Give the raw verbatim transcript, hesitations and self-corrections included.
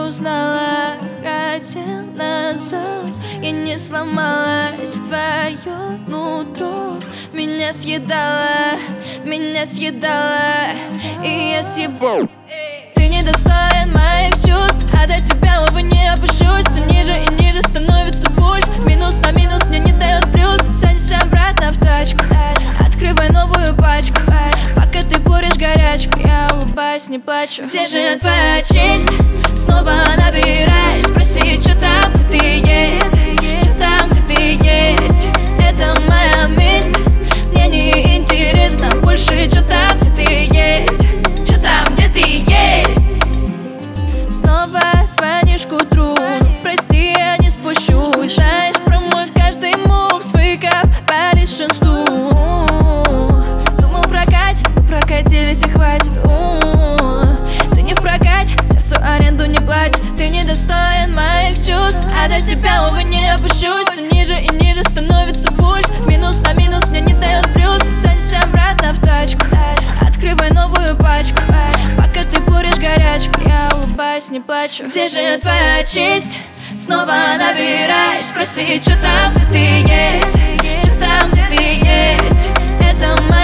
узнала, хотел назад. Я не сломалась, твое нутро меня съедала, меня съедала, и я съебу. Ты недостоин моих чувств, а до тебя, увы, не опущусь. Все ниже и ниже становится пульс. Минус на минус мне не дает плюс. Садись обратно в тачку, открывай новую пачку. Пока ты куришь горячку, я улыбаюсь, не плачу. Где же твоя честь? Снова набираешь, спроси, что там, где ты есть. Что там, где ты есть? Это моя месть. Мне не интересно больше, что там, где ты есть. Что там, где ты есть? Снова звонишь к утру, ну, прости, я не спущусь. Знаешь про мой каждый мув, свыков по большинству. Думал, прокатит, прокатились и хватит. У-у-у. Ты не в прокате, сердцу аренду не платит. Ты недостоин моих чувств, а до тебя, увы, не опущусь. Все ниже и ниже становится пульс. Минус на минус мне не дает плюс. Садись обратно в тачку, открывай новую пачку. Пока ты куришь горячку, я улыбаюсь, не плачу. Где же твоя честь? Снова набираешь, спроси, что там, где ты есть. Что там, где ты есть? Это моя